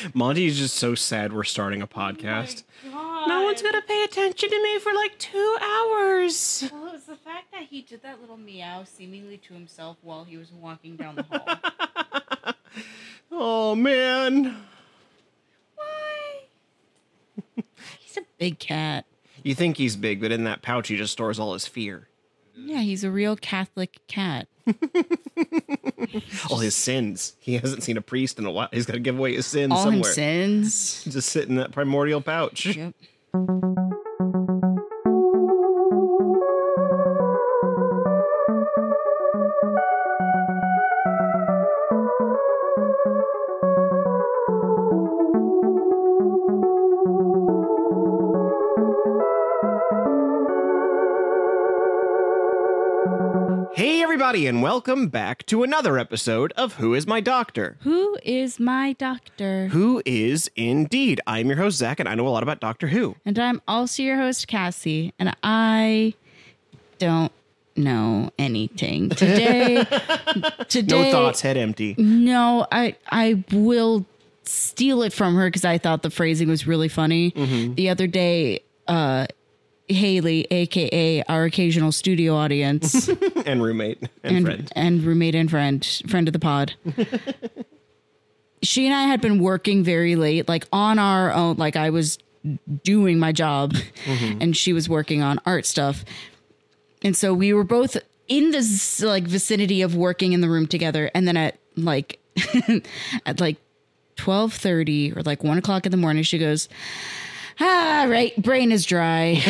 Monty is just so sad we're starting a podcast. God. No one's gonna pay attention to me for like 2 hours. Well, it was the fact that he did that little meow seemingly to himself while he was walking down the hall. Oh, man. Why? He's a big cat. You think he's big, but in that pouch he just stores all his fear. Yeah, he's a real Catholic cat. All his sins. He hasn't seen a priest in a while. He's got to give away his sins All somewhere. his sins. Just sit in that primordial pouch. Yep. Hey, everybody, and welcome back to another episode of Who is My Doctor? Who is my doctor? Who is indeed. I'm your host, Zach, and I know a lot about Doctor Who. And I'm also your host, Cassie, and I don't know anything. Today, No thoughts, head empty. No, I will steal it from her because I thought the phrasing was really funny. Mm-hmm. The other day, Haley, aka our occasional studio audience, And roommate and friend. and roommate and friend of the pod. She and I had been working very late, like on our own. Like I was doing my job, and she was working on art stuff, and so we were both in this like vicinity of working in the room together. And then at like at like 12:30 or like 1 o'clock in the morning, she goes, right, brain is dry.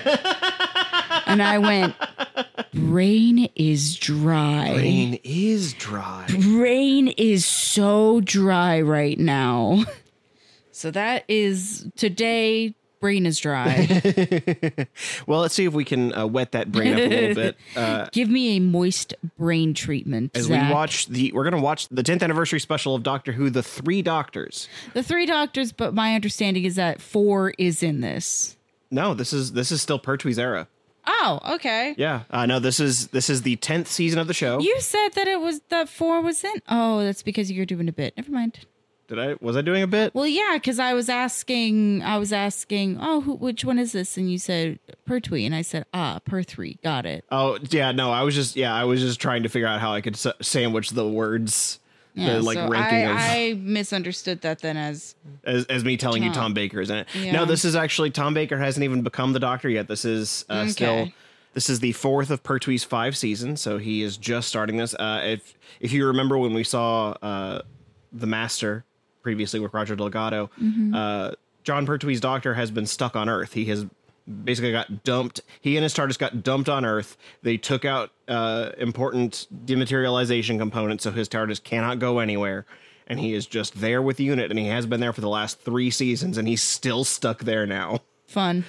And I went, brain is dry. Brain is dry. Brain is so dry right now. So that is today. Brain is dry. Well, let's see if we can wet that brain up a little bit. Give me a moist brain treatment. As Zach. we watch we're going to watch the 10th anniversary special of Doctor Who, The Three Doctors. The Three Doctors, but my understanding is that 4 is in this. No, this is still Pertwee's era. Oh, okay. Yeah. No, this is the 10th season of the show. You said that 4 was in. Oh, that's because you're doing a bit. Never mind. Was I doing a bit? Well, yeah, because I was asking, oh, which one is this? And you said Pertwee, and I said, Per3, got it. Oh, yeah, no, I was just trying to figure out how I could sandwich the words, Yeah, the like so ranking I misunderstood that then as as me telling you Tom Baker is in it. Yeah. No, this is actually Tom Baker hasn't even become the Doctor yet. This is still. This is the 4th of Pertwee's 5 seasons, so he is just starting this. If you remember when we saw The Master previously with Roger Delgado, John Pertwee's Doctor has been stuck on Earth. He has basically got dumped. He and his TARDIS got dumped on Earth. They took out important dematerialization components, so his TARDIS cannot go anywhere. And he is just there with the unit, and he has been there for the last 3 seasons, and he's still stuck there now. fun.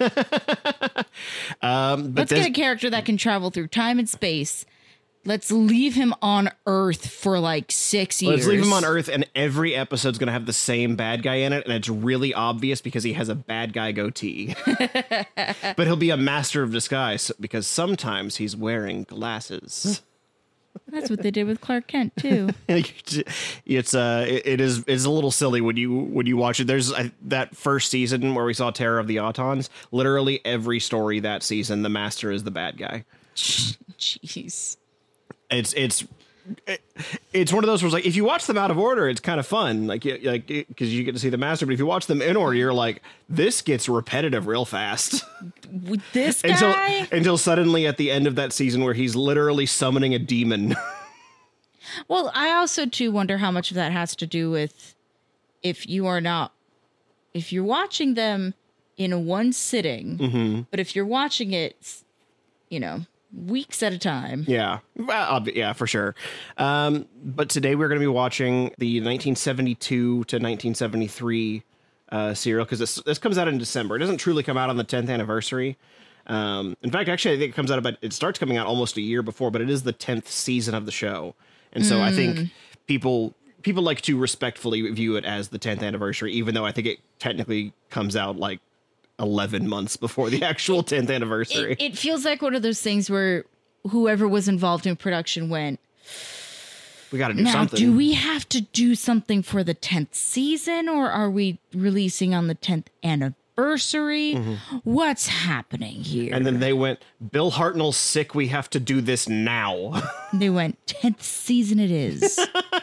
Let's get a character that can travel through time and space. Let's leave him on Earth for like 6 years. Let's leave him on Earth, and every episode's going to have the same bad guy in it, and it's really obvious because he has a bad guy goatee. But he'll be a master of disguise because sometimes he's wearing glasses. That's what they did with Clark Kent too. It's a little silly when you watch it. There's that first season where we saw Terror of the Autons. Literally every story that season, the Master is the bad guy. Jeez. It's one of those where it's like, if you watch them out of order, it's kind of fun, like because you get to see the Master. But if you watch them in order, you're like, this gets repetitive real fast. With this guy, until suddenly at the end of that season, where he's literally summoning a demon. Well, I also too wonder how much of that has to do with if you're watching them in one sitting, but if you're watching it, weeks at a time. Yeah. Well, yeah, for sure. But today we're going to be watching the 1972 to 1973 serial, because this comes out in December. It doesn't truly come out on the 10th anniversary. In fact, actually, I think it starts coming out almost a year before, but it is the 10th season of the show. And so I think people like to respectfully view it as the 10th anniversary, even though I think it technically comes out like 11 months before the actual 10th anniversary. It feels like one of those things where whoever was involved in production went, We got to do now, something. do we have to do something for the 10th season, or are we releasing on the 10th anniversary? What's happening here? And then they went, Bill Hartnell's sick. We have to do this now. They went, 10th season it is.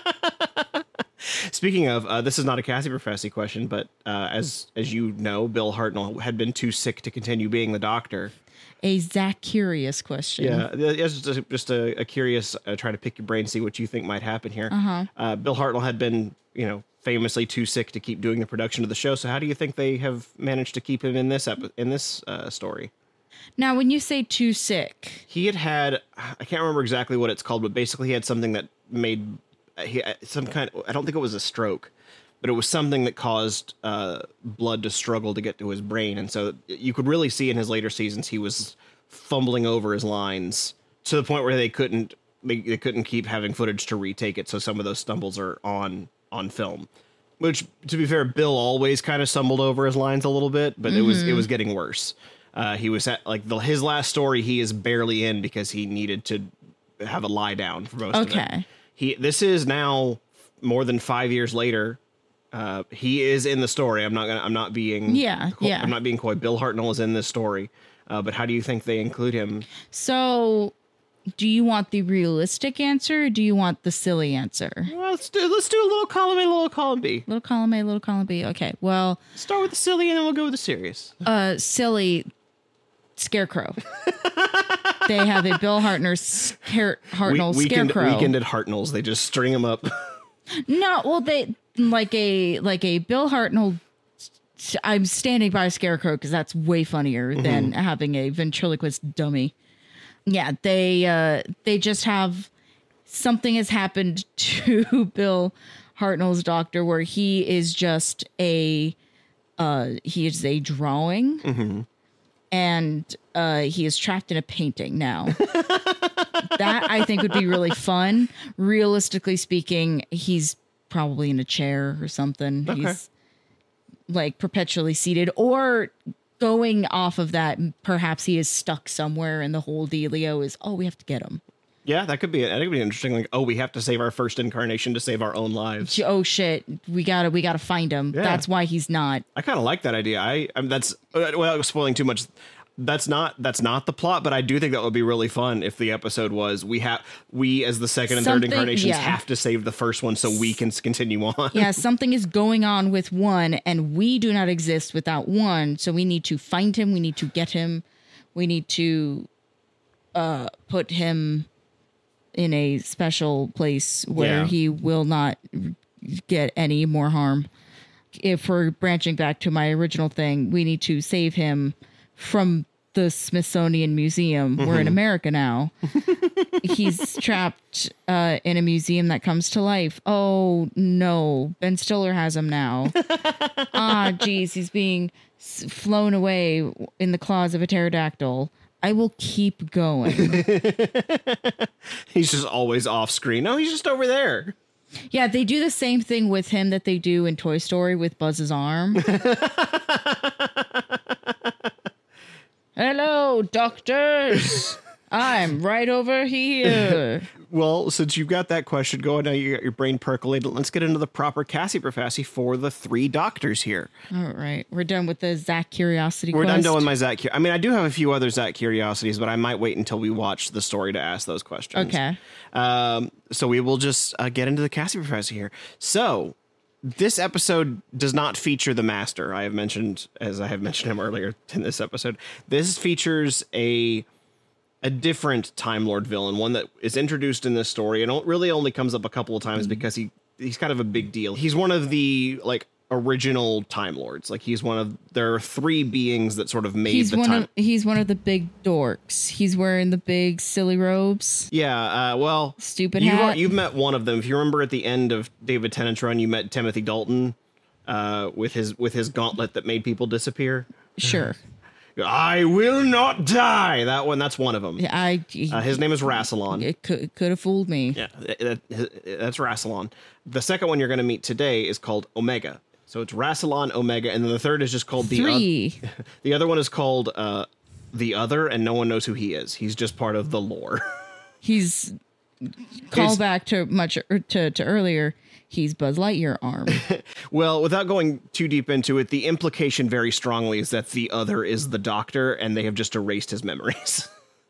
Speaking of, this is not a Cassie Professy question, but as you know, Bill Hartnell had been too sick to continue being the Doctor. A Zach Curious question. Yeah, it's just a curious, trying to pick your brain, see what you think might happen here. Bill Hartnell had been, famously too sick to keep doing the production of the show. So how do you think they have managed to keep him in this story? Now, when you say too sick, He had, I can't remember exactly what it's called, but basically he had something that made some kind. I don't think it was a stroke, but it was something that caused blood to struggle to get to his brain, and so you could really see in his later seasons he was fumbling over his lines to the point where they couldn't keep having footage to retake it. So some of those stumbles are on film. Which, to be fair, Bill always kind of stumbled over his lines a little bit, but it was getting worse. He was at his last story. He is barely in because he needed to have a lie down for most of it. This is now more than 5 years later. He is in the story. I'm not being I'm not being coy. Bill Hartnell is in this story. But how do you think they include him? So do you want the realistic answer, or do you want the silly answer? Well, let's do a little column A, little column B. Little column A, little column B. Okay. Well, start with the silly and then we'll go with the serious. Silly Scarecrow. They have a Bill Hartnell Scarecrow. Weekend at Hartnell's. They just string him up. No, well, they like a Bill Hartnell. I'm standing by a Scarecrow because that's way funnier than having a ventriloquist dummy. Yeah, they just have something has happened to Bill Hartnell's Doctor where he is just he is a drawing. And he is trapped in a painting now. That, I think, would be really fun. Realistically speaking, he's probably in a chair or something. Okay. He's like perpetually seated. Or going off of that, perhaps he is stuck somewhere and the whole dealio is, we have to get him. Yeah, that could be interesting. Like, we have to save our first incarnation to save our own lives. Oh shit, we gotta find him. Yeah. That's why he's not. I kind of like that idea. That's without spoiling too much. That's not the plot, but I do think that would be really fun if the episode was we as the second and third incarnations have to save the first one so we can continue on. Yeah, something is going on with one, and we do not exist without one. So we need to find him. We need to get him. We need to put him in a special place where he will not get any more harm. If we're branching back to my original thing, we need to save him from the Smithsonian Museum. We're in America now. He's trapped in a museum that comes to life. Oh no, Ben Stiller has him now. Geez, he's being flown away in the claws of a pterodactyl. I will keep going. He's just always off screen. No, he's just over there. Yeah, they do the same thing with him that they do in Toy Story with Buzz's arm. Hello, doctors. I'm right over here. Well, since you've got that question going, now you got your brain percolated, let's get into the proper Cassie Professy for the three doctors here. All right. We're done with the Zach Curiosity We're done with my Zach. I mean, I do have a few other Zach Curiosities, but I might wait until we watch the story to ask those questions. Okay. So we will just get into the Cassie Professy here. So this episode does not feature the Master. I have mentioned him earlier in this episode. This features a different Time Lord villain, one that is introduced in this story and really only comes up a couple of times because he's kind of a big deal. He's one of the original Time Lords. There are three beings that sort of made he's one of the big dorks. He's wearing the big silly robes. Yeah, stupid hat. You've met one of them. If you remember at the end of David Tennant's run, you met Timothy Dalton with his gauntlet that made people disappear. Sure. I will not die. That's one of them. His name is Rassilon. It could have fooled me. Yeah, that's Rassilon. The second one you're going to meet today is called Omega. So it's Rassilon, Omega, and then the third is just called the the other one is called the Other, and no one knows who he is. He's just part of the lore. He's call back to to earlier. He's Buzz Lightyear arm. Well, without going too deep into it, the implication very strongly is that the other is the Doctor, and they have just erased his memories.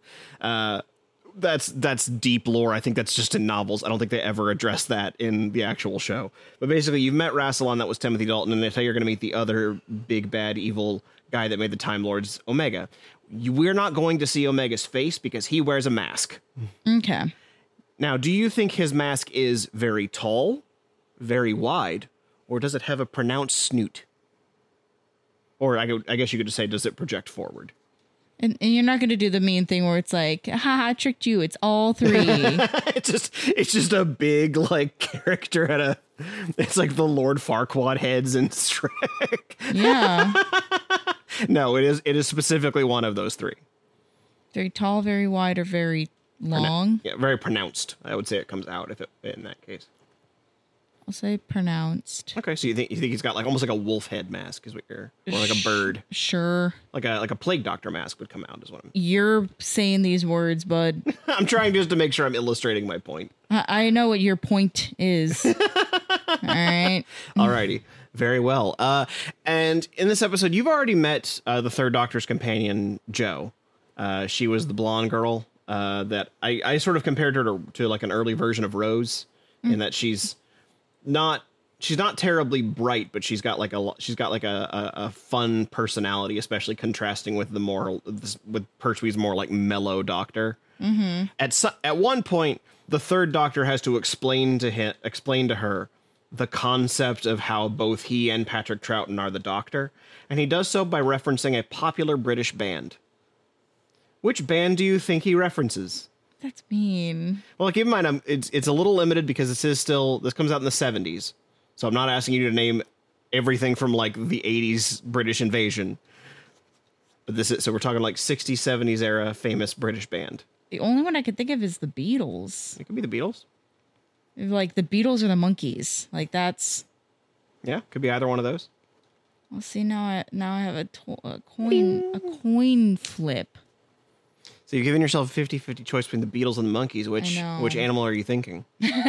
That's deep lore. I think that's just in novels. I don't think they ever addressed that in the actual show. But basically, you've met Rassilon, that was Timothy Dalton, and they tell you you're going to meet the other big, bad, evil guy that made the Time Lords, Omega. We're not going to see Omega's face because he wears a mask. Okay. Now, do you think his mask is very tall, very wide, or does it have a pronounced snoot? Or I guess you could just say, does it project forward? And you're not going to do the mean thing where it's like, haha, I tricked you. It's all three. it's just a big like character it's like the Lord Farquaad heads in Shrek. Yeah. No, it is specifically one of those three. Very tall, very wide, or very long. Yeah, very pronounced. I would say it comes out in that case. I'll say pronounced. Okay, so you think he's got like almost like a wolf head mask is what or like a bird. Sure. Like a plague doctor mask would come out is what You're saying these words, bud. I'm trying just to make sure I'm illustrating my point. I know what your point is. All right. Alrighty. Very well. And in this episode, you've already met the third Doctor's companion, Jo. She was the blonde girl that I sort of compared her to like an early version of Rose in that she's not terribly bright, but she's got like a fun personality, especially contrasting with with Pertwee's more like mellow Doctor. Mm-hmm. At one point, the third Doctor has to explain to her the concept of how both he and Patrick Troughton are the Doctor, and he does so by referencing a popular British band. Which band do you think he references? That's mean. Well, keep in mind, it's a little limited because this comes out in the 70s. So I'm not asking you to name everything from like the 80s British invasion. But so we're talking like 60s, 70s era famous British band. The only one I could think of is the Beatles. It could be the Beatles. Like the Beatles or the Monkees. Like that's. Yeah, could be either one of those. Well, see, now I have a coin flip. So you're giving yourself a 50-50 choice between the Beatles and the Monkees. Which animal are you thinking?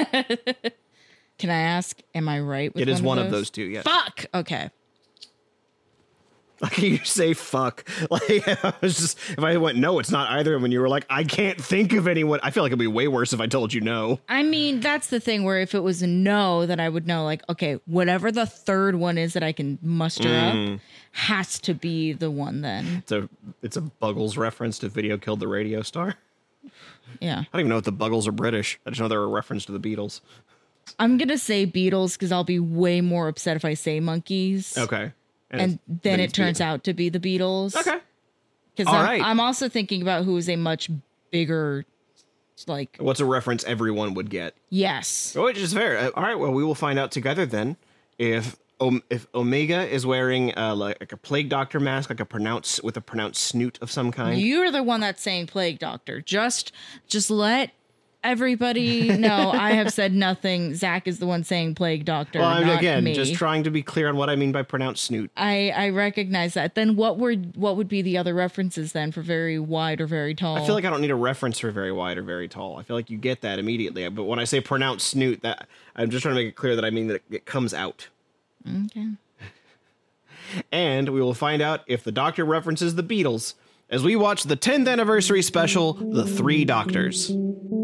Can I ask, am I right with it is one of those two, yes. Fuck! Okay. Like you say fuck. Like I was just, if I went, no, it's not either, when you were like, I can't think of anyone. I feel like it'd be way worse if I told you no. I mean, that's the thing where if it was a no, then I would know like, okay, whatever the third one is that I can muster up has to be the one then. It's a Buggles reference to Video Killed the Radio Star. Yeah. I don't even know if the Buggles are British. I just know they're a reference to the Beatles. I'm going to say Beatles because I'll be way more upset if I say Monkees. Okay. And then it turns out to be the Beatles. Okay. Because I'm also thinking about who is a much bigger, like... What's a reference everyone would get? Yes. Which is fair. All right, well, we will find out together then if Omega is wearing like a plague doctor mask, like a pronounced snoot of some kind. You're the one that's saying plague doctor. Just let everybody know I have said nothing. Zach is the one saying plague doctor. Well, not again, me. just trying to be clear on what I mean by pronounced snoot. I recognize that. Then what would be the other references then for very wide or very tall? I feel like I don't need a reference for very wide or very tall. I feel like you get that immediately. But when I say pronounced snoot, that I'm just trying to make it clear that I mean that it comes out. Okay. And we will find out if the Doctor references the Beatles as we watch the 10th anniversary special, The Three Doctors.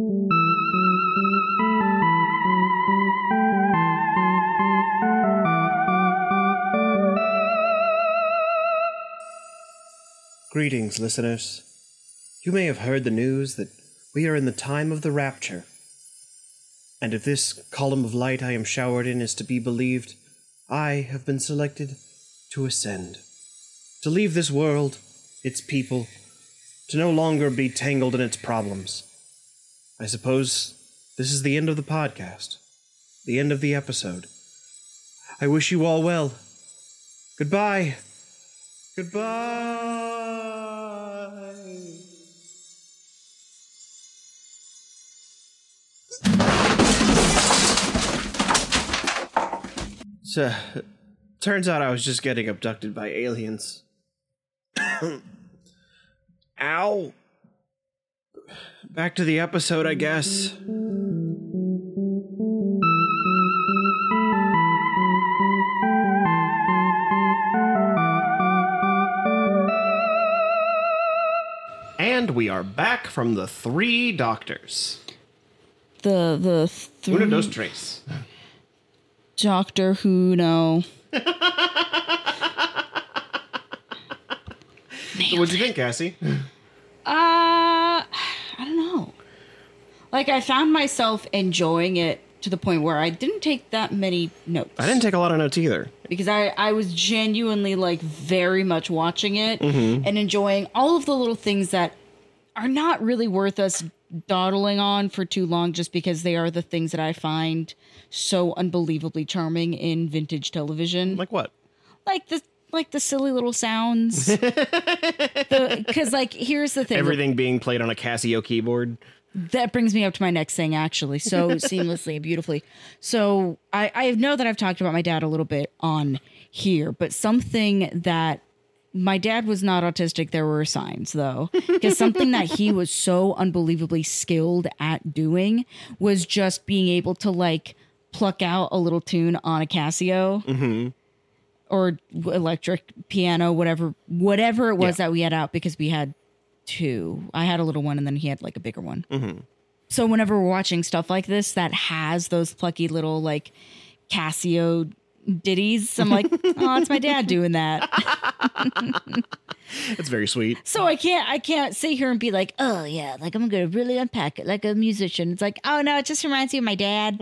Greetings, listeners. You may have heard the news that we are in the time of the rapture. And if this column of light I am showered in is to be believed, I have been selected to ascend, to leave this world, its people, to no longer be tangled in its problems. I suppose this is the end of the podcast, the end of the episode. I wish you all well. Goodbye. Goodbye. So, turns out I was just getting abducted by aliens. Ow. back to the episode, I guess. And we are back from the three doctors. The Uno, dos, tres. Doctor Who, no. What'd you think, Cassie? I don't know. Like, I found myself enjoying it to the point where I didn't take that many notes. I didn't take a lot of notes either. Because I was genuinely, like, very much watching it and enjoying all of the little things that are not really worth us dawdling on for too long, just because they are the things that I find so unbelievably charming in vintage television. Like what? Like the silly little sounds. Because, like, here's the thing. Everything being played on a Casio keyboard. That brings me up to my next thing, actually, so seamlessly and beautifully. So I know that I've talked about my dad a little bit on here, but something that my dad was not autistic. There were signs, though, because something that he was so unbelievably skilled at doing was just being able to, like, pluck out a little tune on a Casio or electric piano, whatever it was that we had out, because we had two. I had a little one and then he had like a bigger one. So whenever we're watching stuff like this that has those plucky little like Casio ditties, I'm like, oh, it's my dad doing that. That's very sweet. So I can't sit here and be like, oh yeah, like I'm gonna really unpack it like a musician. It's like, oh no, it just reminds me of my dad.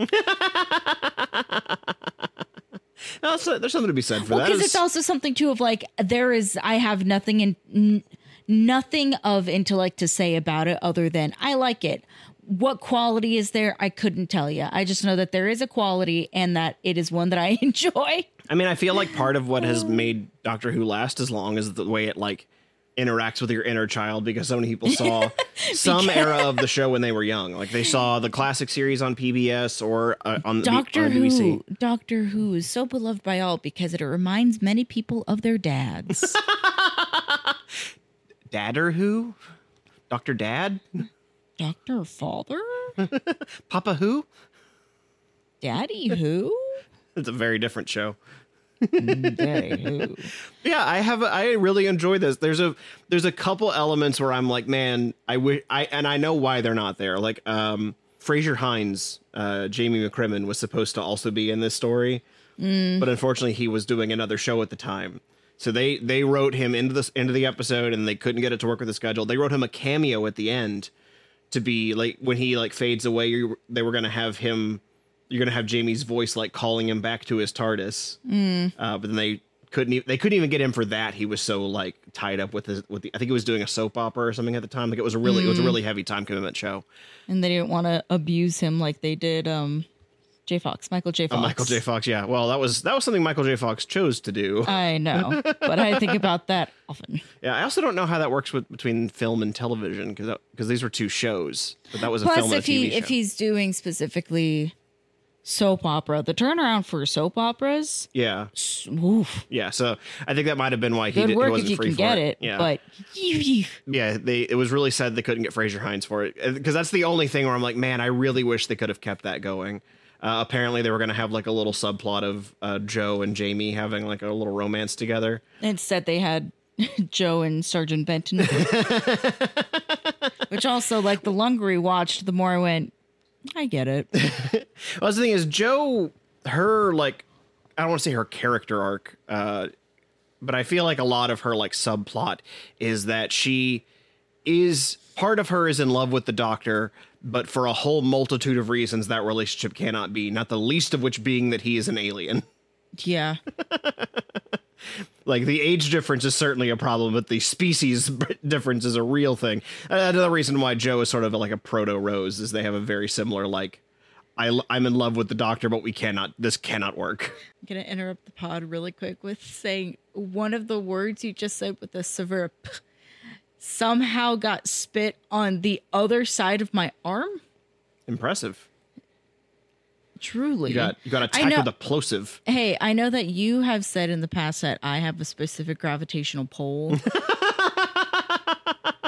No, there's something to be said for that. Because it's also something too of like, I have nothing of intellect to say about it other than I like it. What quality is there? I couldn't tell you. I just know that there is a quality and that it is one that I enjoy. I mean, I feel like part of what has made Doctor Who last as long is the way it like interacts with your inner child, because so many people saw some era of the show when they were young. Like they saw the classic series on PBS or on BBC. Doctor Who is so beloved by all because it reminds many people of their dads. Dadder Who? Dr. Dad? Dr. Father? Papa Who? Daddy Who? It's a very different show. Daddy Who? Yeah, I really enjoy this. There's a couple elements where I'm like, man, I know why they're not there. Like Fraser Hines, Jamie McCrimmon was supposed to also be in this story, but unfortunately he was doing another show at the time. So they wrote him into the episode, and they couldn't get it to work with the schedule. They wrote him a cameo at the end to be like when he like fades away. They were gonna have him. You're gonna have Jamie's voice like calling him back to his TARDIS. But then they couldn't even get him for that. He was so like tied up with the. I think he was doing a soap opera or something at the time. Like it was a really heavy time commitment show. And they didn't want to abuse him like they did. Michael J. Fox. Michael J. Fox, yeah. Well, that was something Michael J. Fox chose to do. I know, but I think about that often. Yeah, I also don't know how that works between film and television, because these were two shows, but that was a film and a TV show. If he's doing specifically soap opera, the turnaround for soap operas. Yeah. Oof. Yeah, so I think that might have been why he wasn't if you free can get it. Yeah. But yeah, it was really sad they couldn't get Fraser Hines for it, because that's the only thing where I'm like, man, I really wish they could have kept that going. Apparently they were going to have like a little subplot of Joe and Jamie having like a little romance together. Instead they had Joe and Sergeant Benton. Which also, like, the longer we watched, the more I went, I get it. Well, the thing is, Joe, her, like, I don't want to say her character arc, but I feel like a lot of her, like, subplot is that part of her is in love with the Doctor, but for a whole multitude of reasons that relationship cannot be, not the least of which being that he is an alien. Yeah. Like, the age difference is certainly a problem, but the species difference is a real thing. Another reason why Joe is sort of like a proto-Rose is they have a very similar, like, I'm in love with the Doctor, but this cannot work. I'm going to interrupt the pod really quick with saying one of the words you just said with the severe p somehow got spit on the other side of my arm. Impressive. Truly. You got attacked with a plosive. Hey, I know that you have said in the past that I have a specific gravitational pull. I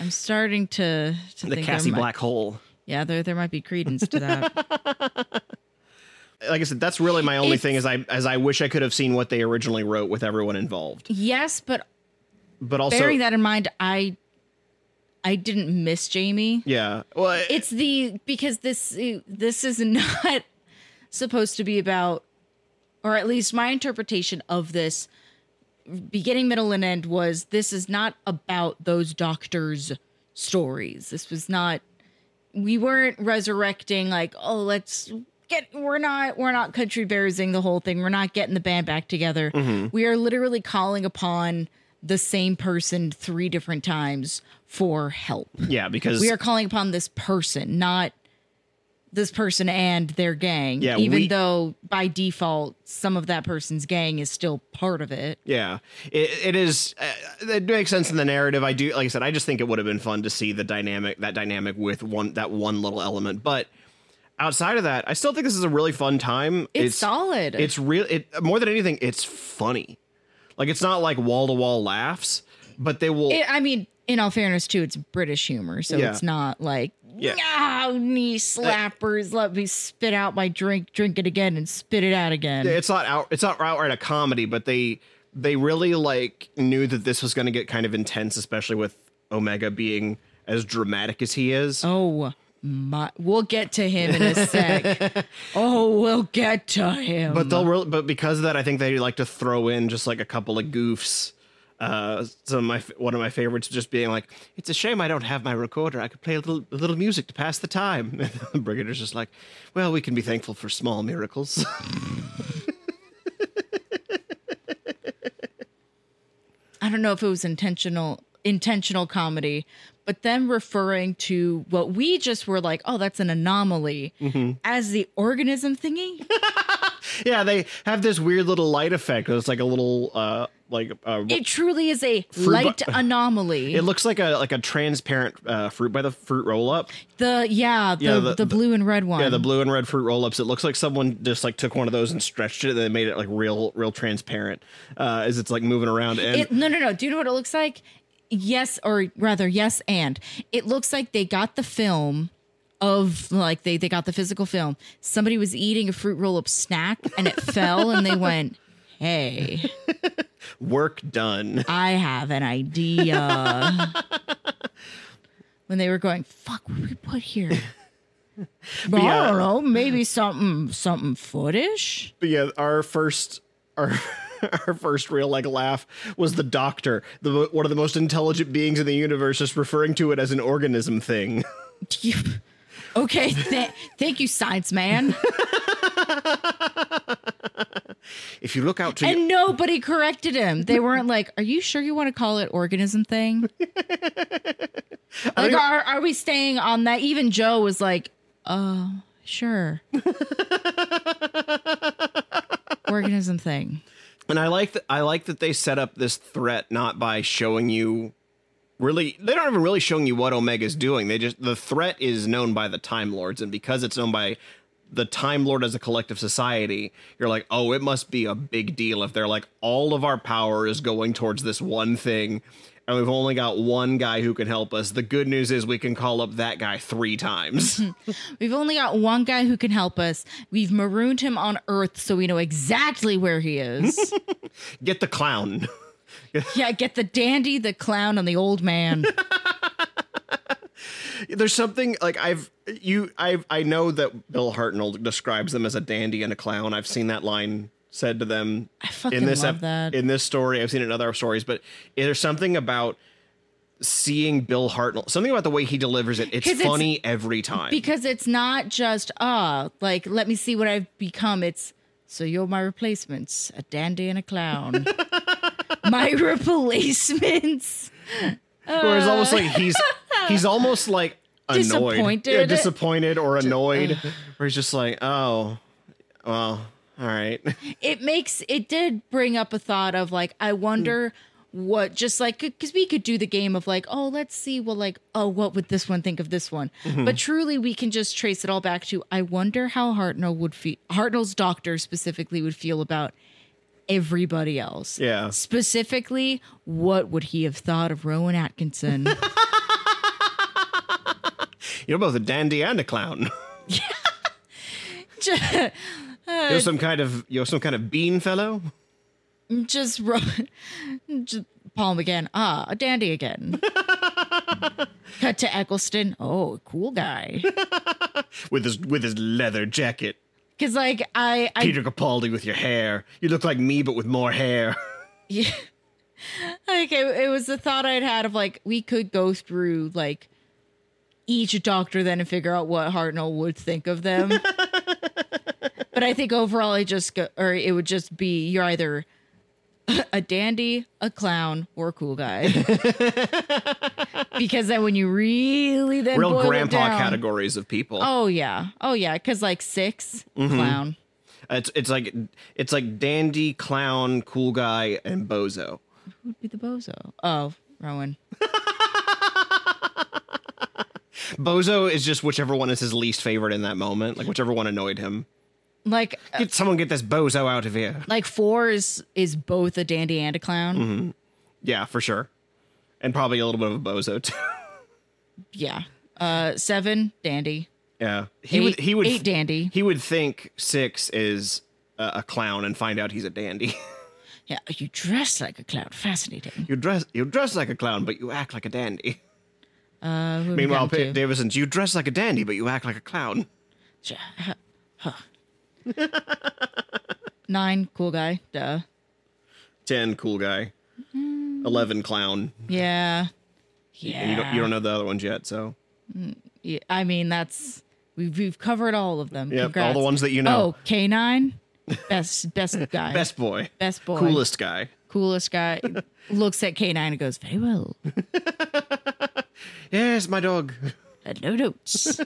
I'm starting to The think Cassie black hole. Yeah, there might be credence to that. Like I said, that's really my only thing is I wish I could have seen what they originally wrote with everyone involved. Yes, but also bearing that in mind, I didn't miss Jamie. Yeah. Well, It's because this is not supposed to be about, or at least my interpretation of this beginning, middle, and end was this is not about those doctors' stories. This was not, we weren't resurrecting like, oh, we're not country bearsing the whole thing. We're not getting the band back together. Mm-hmm. We are literally calling upon the same person 3 different times for help. Yeah, because we are calling upon this person, not this person and their gang. Yeah, even though by default some of that person's gang is still part of it. Yeah, it is. It makes sense in the narrative. I do, like I said, I just think it would have been fun to see that dynamic with that one little element. But outside of that, I still think this is a really fun time. It's solid. It's real. More than anything, it's funny. Like, it's not like wall-to-wall laughs, but they will... I mean, in all fairness, too, it's British humor, so it's not like, knee slappers, let me spit out my drink it again, and spit it out again. It's not outright a comedy, but they really, like, knew that this was going to get kind of intense, especially with Omega being as dramatic as he is. Oh, we'll get to him in a sec. We'll get to him. But because of that, I think they like to throw in just like a couple of goofs. One of my favorites just being like, "It's a shame I don't have my recorder. I could play a little music to pass the time." And the Brigadier's just like, "Well, we can be thankful for small miracles." I don't know if it was intentional comedy, but then referring to what we just were like, oh, that's an anomaly, as the organism thingy. Yeah, they have this weird little light effect. It's like a little, it truly is a light anomaly. It looks like a transparent fruit by the fruit roll up. The blue and red one. Yeah, the blue and red fruit roll ups. It looks like someone just like took one of those and stretched it, and then made it like real transparent as it's like moving around. And no. Do you know what it looks like? Yes, or rather, yes, and it looks like they got the film of like they got the physical film. Somebody was eating a fruit roll up snack and it fell, and they went, "Hey, work done. I have an idea." When they were going, "Fuck, what did we put here?" I don't know, maybe something footish. But yeah, our first real like laugh was the doctor, one of the most intelligent beings in the universe, just referring to it as an organism thing. Okay, thank you, science man. If you look out to and nobody corrected him. They weren't like, "Are you sure you want to call it organism thing?" Like, are we staying on that? Even Joe was like, "Oh, sure." Organism thing. And I like that they set up this threat not by showing you really, they don't even really showing you what Omega's doing. The threat is known by the Time Lords, and because it's known by the Time Lord as a collective society, you're like, oh, it must be a big deal if they're like, all of our power is going towards this one thing, and we've only got one guy who can help us. The good news is we can call up that guy 3 times. We've only got one guy who can help us. We've marooned him on Earth so we know exactly where he is. Get the clown. Yeah, get the dandy, the clown, and the old man. There's something like I know that Bill Hartnell describes them as a dandy and a clown. I've seen that line said to them love that. In this story. I've seen it in other stories, but there's something about seeing Bill Hartnell, something about the way he delivers it. It's funny every time. Because it's not just, like, let me see what I've become. It's, so you're my replacements, a dandy and a clown. My replacements. Where it's almost like he's almost like annoyed. Disappointed or annoyed. Where he's just like, oh, well, all right. It did bring up a thought of like, I wonder what, just like, because we could do the game of like, oh, let's see, well, like, oh, what would this one think of this one? Mm-hmm. But truly, we can just trace it all back to, I wonder how Hartnell would feel, Hartnell's doctor specifically would feel about everybody else. Yeah. Specifically, what would he have thought of Rowan Atkinson? You're both a dandy and a clown. You're some kind of bean fellow. Just palm again. Ah, a dandy again. Cut to Eccleston. Oh, cool guy. with his leather jacket. Because like I Peter Capaldi with your hair. You look like me, but with more hair. Yeah. Like it was the thought I'd had of like we could go through like each doctor then and figure out what Hartnell would think of them. But I think overall it would just be you're either a dandy, a clown, or a cool guy. Because then when you really then real boil grandpa it down, categories of people. Oh yeah. Because like 6 clown. It's like dandy, clown, cool guy, and bozo. Who'd be the bozo? Oh, Rowan. Bozo is just whichever one is his least favorite in that moment, like whichever one annoyed him. Like Someone get this bozo out of here. like 4 is both a dandy and a clown. Mm-hmm. Yeah, for sure, and probably a little bit of a bozo too. Yeah. 7 dandy. Yeah, He would 8 dandy. He would think 6 is a clown and find out he's a dandy. Yeah, you dress like a clown. Fascinating. You dress like a clown, but you act like a dandy. Who Meanwhile, Davison's, you dress like a dandy, but you act like a clown. Huh. 9 cool guy. Duh. 10 cool guy. 11 clown. Yeah. And you don't know the other ones yet, so. Yeah, I mean that's we've covered all of them. Yeah, Congrats. all the ones that you know. Oh, K9, best guy, Best boy, coolest guy. Looks at K9 and goes, very well. Yes, my dog. No notes.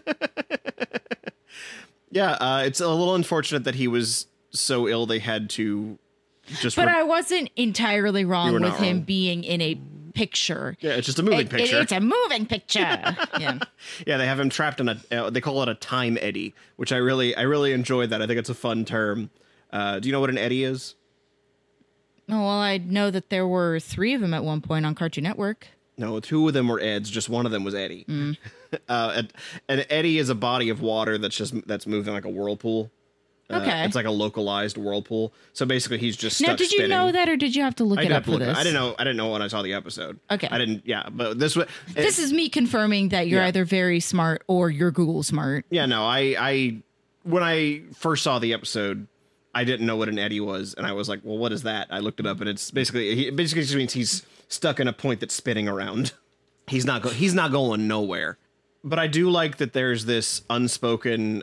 Yeah, it's a little unfortunate that he was so ill they had to just. But I wasn't entirely wrong with him wrong. being in a picture. Yeah, it's just a moving picture. It's a moving picture. Yeah. Yeah, they have him trapped in they call it a time eddy, which I really enjoyed that. I think it's a fun term. Do you know what an eddy is? Oh, well, I know that there were 3 of them at one point on Cartoon Network. No, 2 of them were Eds. Just one of them was Eddie. An eddy is a body of water that's moving like a whirlpool. Okay, it's like a localized whirlpool. So basically, he's just stuck now. Did spinning. you know that, or did you have to look it up for this? I didn't know when I saw the episode. Okay, I didn't. Yeah, but this is me confirming that you're either very smart or you're Google smart. Yeah, no, I when I first saw the episode, I didn't know what an eddy was, and I was like, well, what is that? I looked it up, and it's basically just means he's stuck in a point that's spinning around. He's not going nowhere. But I do like that there's this unspoken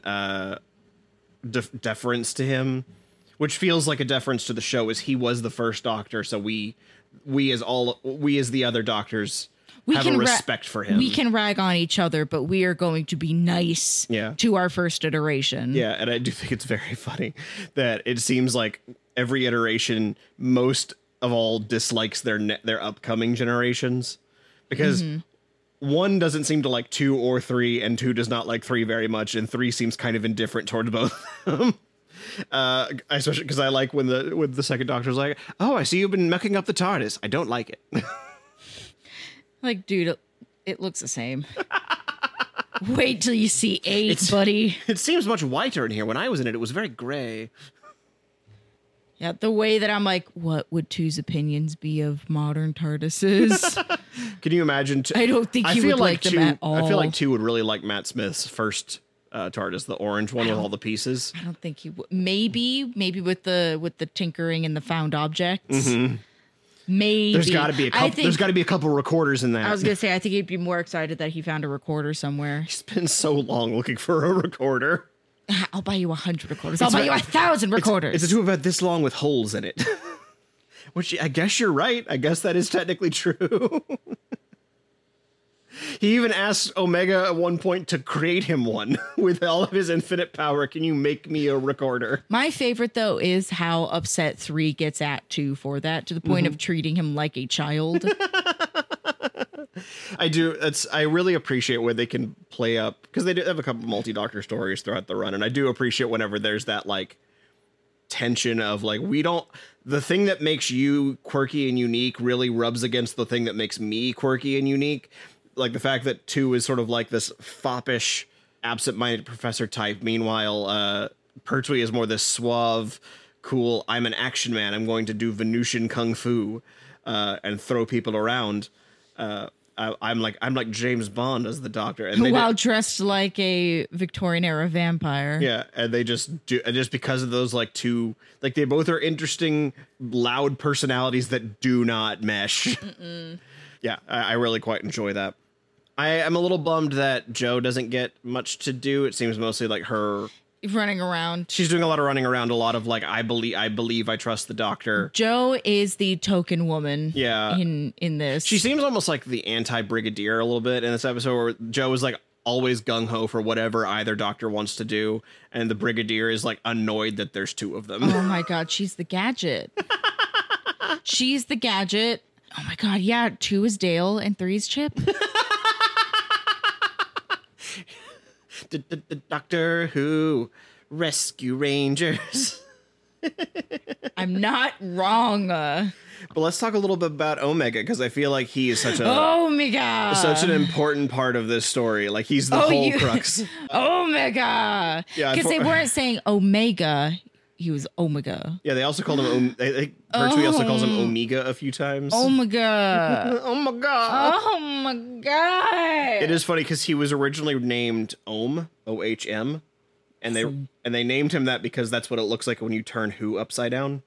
deference to him, which feels like a deference to the show, as he was the first Doctor, so we as the other Doctors have a respect for him. We can rag on each other, but we are going to be nice to our first iteration. Yeah, and I do think it's very funny that it seems like every iteration most of all dislikes their upcoming generations, because 1 doesn't seem to like 2 or 3, and 2 does not like 3 very much, and 3 seems kind of indifferent toward both of them. Especially because I like when the second Doctor's like, oh, I see you've been mucking up the TARDIS. I don't like it. Like, dude, it looks the same. Wait till you see 8, buddy. It seems much whiter in here. When I was in it, it was very gray. Yeah, the way that I'm like, what would 2's opinions be of modern TARDISes? Can you imagine? I don't think he would like them at all. I feel like 2 would really like Matt Smith's first TARDIS, the orange one with all the pieces. I don't think he would. Maybe with the tinkering and the found objects. Mm-hmm. Maybe there's got to be a couple. There's got to be a couple recorders in that. I was gonna say, I think he'd be more excited that he found a recorder somewhere. He's been so long looking for a recorder. I'll buy you 100 recorders. I'll buy you 1,000 recorders. It's a tube about this long with holes in it. Which I guess you're right. I guess that is technically true. He even asked Omega at one point to create him one with all of his infinite power. Can you make me a recorder? My favorite, though, is how upset 3 gets at 2 for that, to the point of treating him like a child. I do. I really appreciate where they can play up, because they do have a couple multi-Doctor stories throughout the run, and I do appreciate whenever there's that like tension of like, the thing that makes you quirky and unique really rubs against the thing that makes me quirky and unique. like the fact that 2 is sort of like this foppish, absent-minded professor type. Meanwhile, Pertwee is more this suave, cool, I'm an action man, I'm going to do Venusian kung fu and throw people around. I'm like James Bond as the Doctor, and while dressed like a Victorian era vampire. Yeah, and they just do, and just because of those like 2, like they both are interesting, loud personalities that do not mesh. Yeah, I really quite enjoy that. I am a little bummed that Jo doesn't get much to do. It seems mostly like her running around. She's doing a lot of running around, a lot of like, I believe, I trust the Doctor. Jo is the token woman. Yeah. In this, she seems almost like the anti-Brigadier a little bit in this episode, where Jo is like always gung-ho for whatever either Doctor wants to do, and the Brigadier is like annoyed that there's 2 of them. Oh my God, she's the gadget. She's the gadget. Oh my God, yeah, 2 is Dale and 3 is Chip. The Doctor Who Rescue Rangers. I'm not wrong. But let's talk a little bit about Omega, because I feel like he is such an important part of this story. Like he's the whole crux. Omega. Yeah, because they weren't saying Omega. He was Omega. Yeah, they also called him. Pertwee also calls him Omega a few times. Omega. Oh my god. Oh my god. It is funny because he was originally named Ohm, O-H-M, and they named him that because that's what it looks like when you turn Who upside down.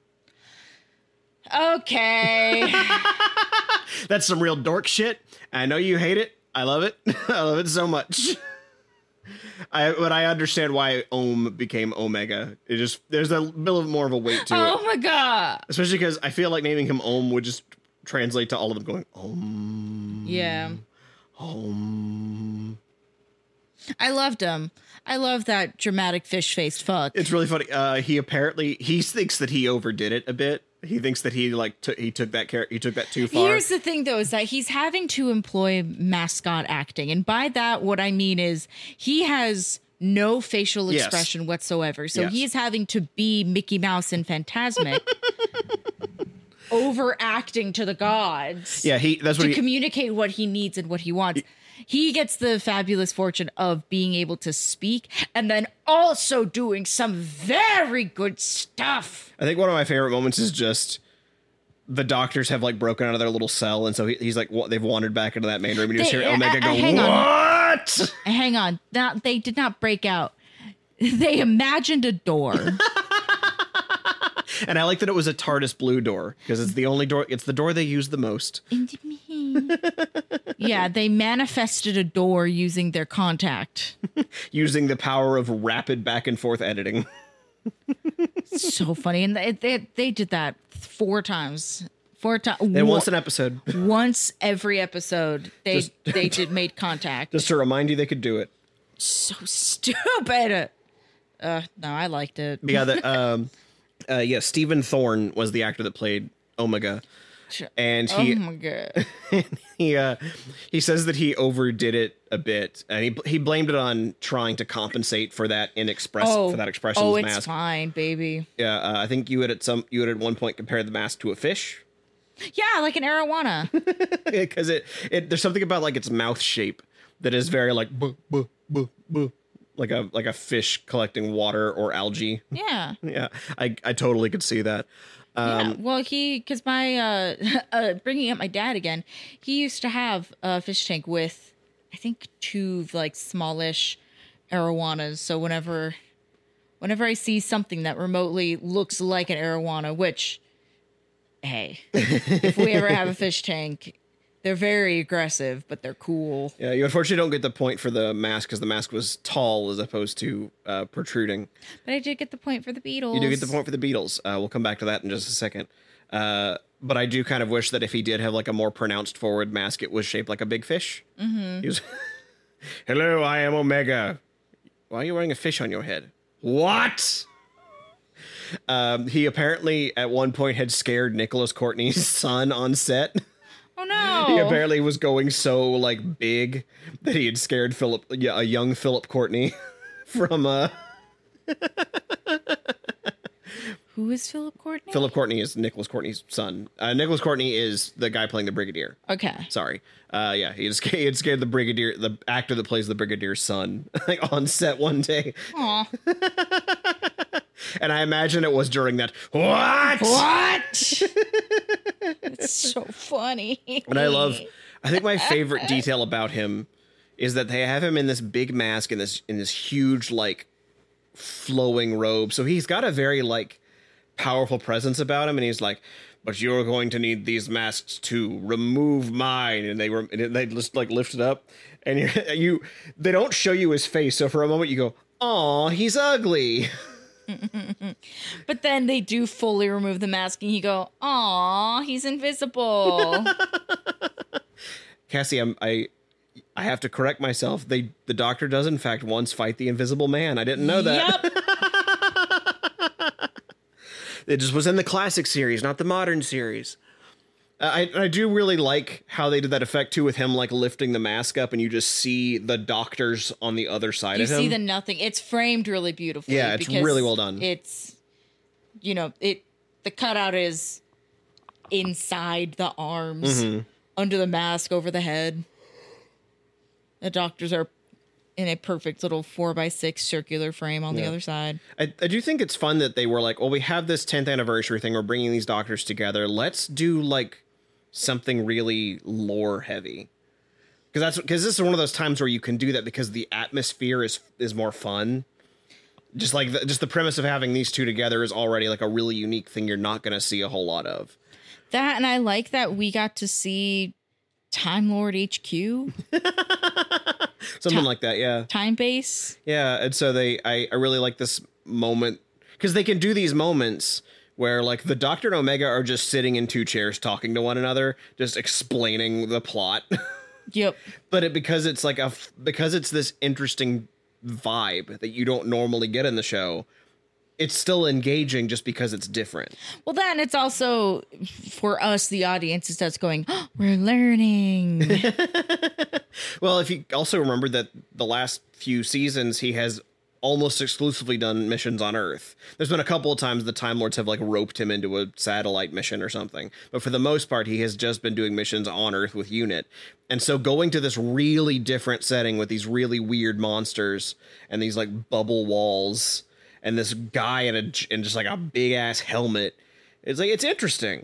Okay. That's some real dork shit. I know you hate it. I love it. I love it so much. But I understand why Ohm became Omega. It just, there's a bit more of a weight to it. Oh my god. Especially because I feel like naming him Ohm would just translate to all of them going Ohm. Yeah. Ohm. I loved him. I love that dramatic fish-faced fuck. It's really funny. He thinks that he overdid it a bit. He thinks that he took that too far. Here's the thing, though, is that he's having to employ mascot acting, and by that, what I mean is he has no facial expression whatsoever. So he's having to be Mickey Mouse and Fantasmic, overacting to the gods. Yeah, that's what to communicate what he needs and what he wants. He gets the fabulous fortune of being able to speak and then also doing some very good stuff. I think one of my favorite moments is just the doctors have like broken out of their little cell, and so he's like, they've wandered back into that main room, and you just hear Omega go, "What?" Hang on, they did not break out. They imagined a door. And I like that it was a TARDIS blue door, because it's the only door. It's the door they use the most. Yeah, they manifested a door using their contact. Using the power of rapid back and forth editing. So funny. And they did that 4 times. 4 times. And once an episode. Once every episode, they made contact. Just to remind you they could do it. So stupid. No, I liked it. Yeah, Stephen Thorne was the actor that played Omega. And he says that he overdid it a bit, and he blamed it on trying to compensate for that for that expression. Oh, it's mask. Fine, baby. Yeah, I think you had at one point compared the mask to a fish. Yeah, like an arowana. Because there's something about like its mouth shape that is very like buh, buh, buh, buh, like a fish collecting water or algae. Yeah. Yeah, I totally could see that. Yeah, well, because my bringing up my dad again, he used to have a fish tank with, I think, 2 like smallish arowanas. So whenever I see something that remotely looks like an arowana, which, hey, if we ever have a fish tank, they're very aggressive, but they're cool. Yeah, you unfortunately don't get the point for the mask because the mask was tall as opposed to protruding. But I did get the point for the beetles. You do get the point for the Beatles. We'll come back to that in just a second. But I do kind of wish that if he did have like a more pronounced forward mask, it was shaped like a big fish. Mm-hmm. He was, hello, I am Omega. Why are you wearing a fish on your head? What? He apparently at one point had scared Nicholas Courtney's son on set. Oh no! He apparently was going so like big that he had scared a young Philip Courtney from Who is Philip Courtney? Philip Courtney is Nicholas Courtney's son. Nicholas Courtney is the guy playing the Brigadier. Okay. Sorry. Yeah, he had scared the Brigadier, the actor that plays the Brigadier's son, like on set one day. Aw. And I imagine it was during that. What? It's so funny. And I think my favorite detail about him is that they have him in this big mask and in this huge like flowing robe. So he's got a very like powerful presence about him, and he's like, but you're going to need these masks to remove mine. And they just like lift it up, and they don't show you his face. So for a moment you go, "Aw, he's ugly." But then they do fully remove the mask, and you go, "Aw, he's invisible." Cassie, I have to correct myself. The Doctor does in fact once fight the Invisible Man. I didn't know that. Yep. It just was in the classic series, not the modern series. I do really like how they did that effect too, with him like lifting the mask up, and you just see the doctors on the other side of him. You see the nothing. It's framed really beautifully. Yeah, it's really well done. It's, the cutout is inside the arms, under the mask, over the head. The doctors are in a perfect little 4x6 circular frame on the other side. I do think it's fun that they were like, well, we have this 10th anniversary thing. We're bringing these doctors together. Let's do like something really lore heavy. Because this is one of those times where you can do that because the atmosphere is more fun. Just like the premise of having these two together is already like a really unique thing you're not going to see a whole lot of. That, and I like that we got to see Time Lord HQ. Something like that, yeah. Time base. Yeah, and so I really like this moment, because they can do these moments where like the Doctor and Omega are just sitting in two chairs talking to one another, just explaining the plot. Yep. But because it's this interesting vibe that you don't normally get in the show, it's still engaging just because it's different. Well, then it's also for us, the audience, is that's going, oh, we're learning. Well, if you also remember that the last few seasons, he has almost exclusively done missions on Earth. There's been a couple of times the Time Lords have like roped him into a satellite mission or something. But for the most part, he has just been doing missions on Earth with UNIT. And so going to this really different setting with these really weird monsters and these like bubble walls and this guy in just like a big ass helmet, it's like, it's interesting.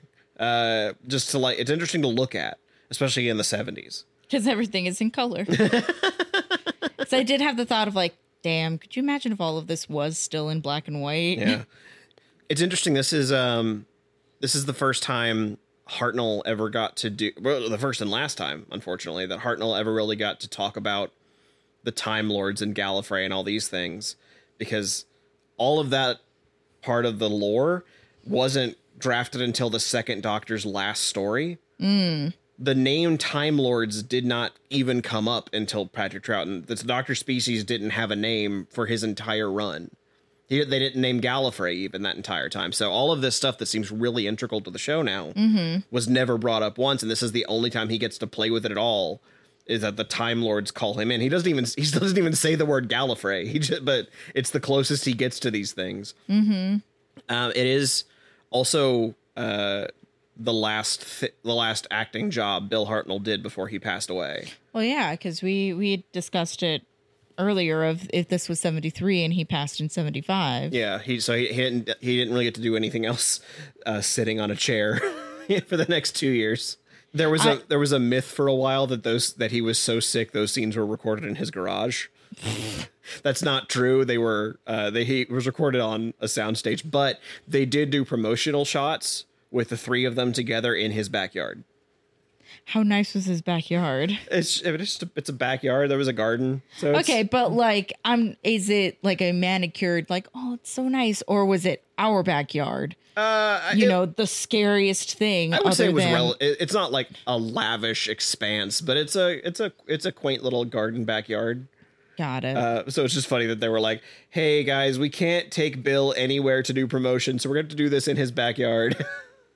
It's interesting to look at, especially in the 70s. Because everything is in color. So I did have the thought of like, damn, could you imagine if all of this was still in black and white? Yeah. It's interesting. This is the first time Hartnell ever got to do, well, the first and last time, unfortunately, that Hartnell ever really got to talk about the Time Lords and Gallifrey and all these things, because all of that part of the lore wasn't drafted until the second Doctor's last story. The name Time Lords did not even come up until Patrick Troughton. The Doctor species didn't have a name for his entire run. They didn't name Gallifrey even that entire time. So all of this stuff that seems really integral to the show now was never brought up once, and this is the only time he gets to play with it at all, is that the Time Lords call him in. He doesn't even say the word Gallifrey. But it's the closest he gets to these things. It is also the last acting job Bill Hartnell did before he passed away. Well, yeah, because we discussed it earlier of if this was 73 and he passed in 75. Yeah, he didn't really get to do anything else sitting on a chair for the next 2 years. There was a myth for a while that he was so sick those scenes were recorded in his garage. That's not true. He was recorded on a soundstage, but they did do promotional shots with the three of them together in his backyard. How nice was his backyard? It's a backyard. There was a garden. So okay, but like, is it like a manicured, like, oh, it's so nice, or was it our backyard? The scariest thing. I would say it was it's not like a lavish expanse, but it's a quaint little garden backyard. Got it. So it's just funny that they were like, "Hey guys, we can't take Bill anywhere to do promotion, so we're going to do this in his backyard."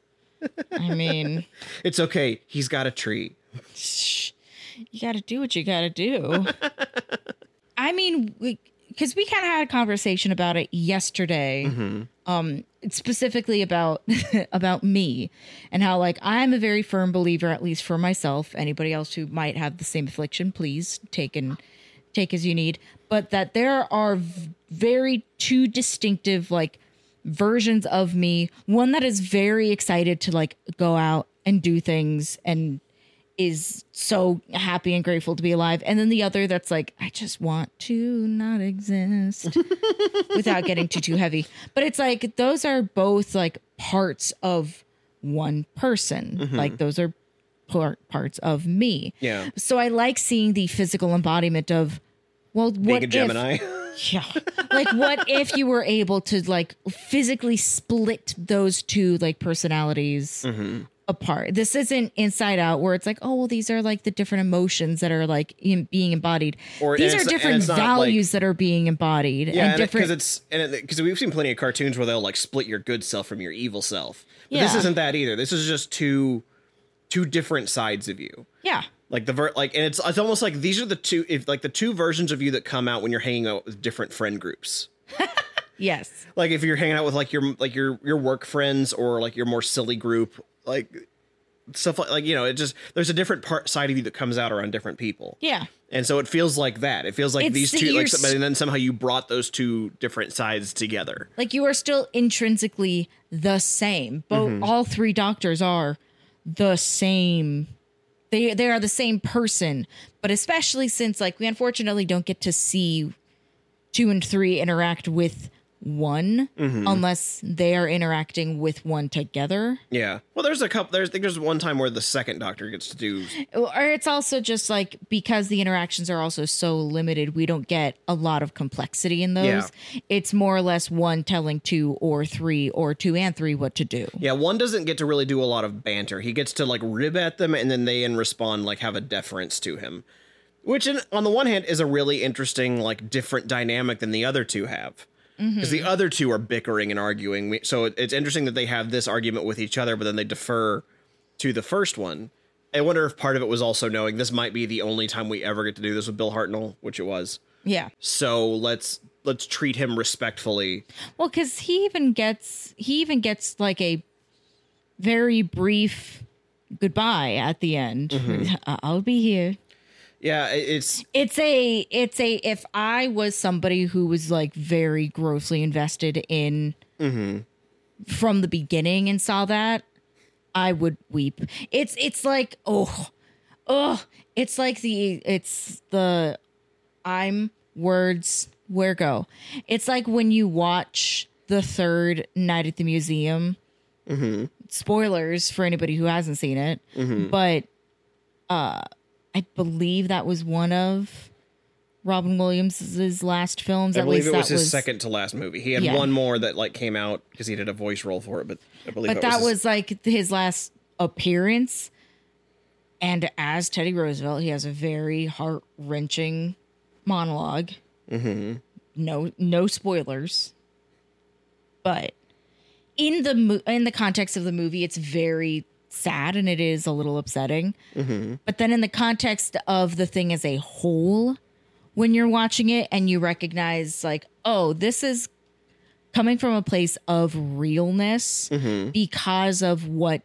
I mean, it's okay. He's got a tree. You got to do what you got to do. I mean, because we kind of had a conversation about it yesterday It's specifically about about me and how like I'm a very firm believer, at least for myself. Anybody else who might have the same affliction, please take as you need. But that there are very two distinctive like versions of me. One that is very excited to like go out and do things and is so happy and grateful to be alive. And then the other that's like, I just want to not exist without getting too heavy. But it's like, those are both like parts of one person. Mm-hmm. Like those are parts of me. Yeah. So I like seeing the physical embodiment of, well, Being what a Gemini. yeah. Like what if you were able to like physically split those two like personalities apart? This isn't Inside Out where it's like, oh, well, these are like the different emotions that are like being embodied. Or these are different values that are being embodied. Yeah, and different because we've seen plenty of cartoons where they'll like split your good self from your evil self. But Yeah. this isn't that either. This is just two different sides of you. Yeah. Like and it's almost like these are the two versions of you that come out when you're hanging out with different friend groups. Yes. Like if you're hanging out with like your work friends or like your more silly group, like stuff like you know, it just there's a different side of you that comes out around different people. Yeah. And so it feels like that. It feels like It's these that two, you're like, and then somehow you brought those two different sides together. Like you are still intrinsically the same. Both all three doctors are the same. They are the same person, but especially since like we unfortunately don't get to see 2 and 3 interact with one unless they are interacting with one together. Yeah. Well, there's a couple. I think there's one time where the second doctor gets to do. Or it's also just like because the interactions are also so limited, we don't get a lot of complexity in those. Yeah. It's more or less one telling 2 or 3 or 2 and 3 what to do. Yeah, one doesn't get to really do a lot of banter. He gets to like rib at them, and then they in respond like have a deference to him, which on the one hand is a really interesting like different dynamic than the other two have. Because the other two are bickering and arguing. So it's interesting that they have this argument with each other, but then they defer to the first one. I wonder if part of it was also knowing this might be the only time we ever get to do this with Bill Hartnell, which it was. Yeah. So let's treat him respectfully. Well, because he even gets like a very brief goodbye at the end. I'll be here. Yeah, it's a if I was somebody who was like very grossly invested in from the beginning and saw that, I would weep. It's like it's like the I'm words where go. It's like when you watch the third Night at the Museum. Spoilers for anybody who hasn't seen it, but I believe that was one of Robin Williams' last films. I believe it was his second to last movie. He had one more that like came out because he did a voice role for it, but I believe that was like his last appearance. And as Teddy Roosevelt, he has a very heart-wrenching monologue. No spoilers, but in the context of the movie, it's very sad and it is a little upsetting. But then in the context of the thing as a whole, when you're watching it and you recognize like, oh, this is coming from a place of realness because of what